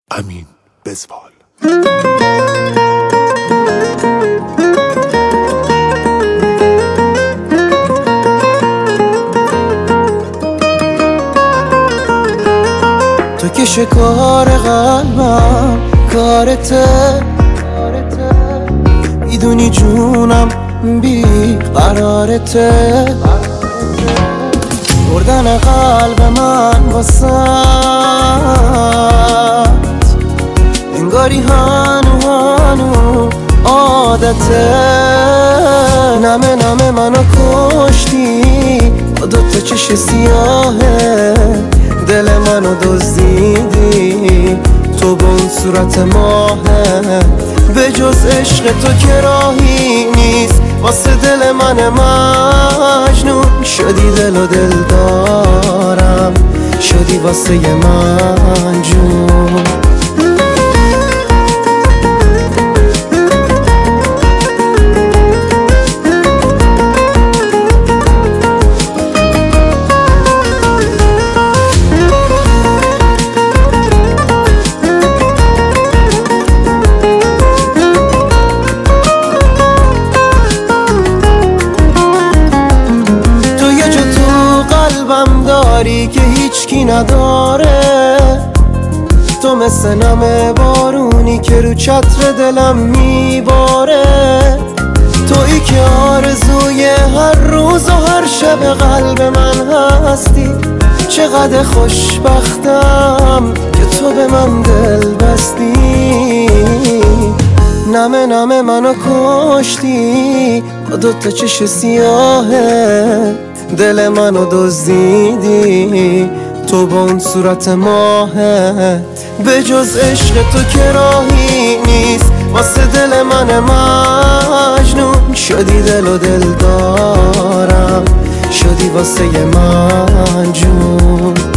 امین بزوال. تو که شکار قلبم کارته، میدونی جونم بی قرارته، بردن قلب من واسه انگاری هنو عادته. نمه نمه منو کشتی با دوتا چش سیاهه، دل منو دزدیدی تو با اون صورت ماهه. به جز عشق تو که راهی نیست، واسه دل من مجنون شدی، دل و دل دارم شدی واسه من جون. که هیچ کی نداره، تو مثل نم بارونی که رو چتر دلم میباره. تویی که آرزوی هر روز و هر شب قلب من هستی. چقدر خوشبختم که تو به من دل بستی. نمه نمه منو کشتی با دوتا چش سیاهه، دل منو دزدیدی تو با اون صورت ماهه. به جز عشق تو که راهی نیست، واسه دل من مجنون شدی، دل و دل دارم شدی واسه من جون.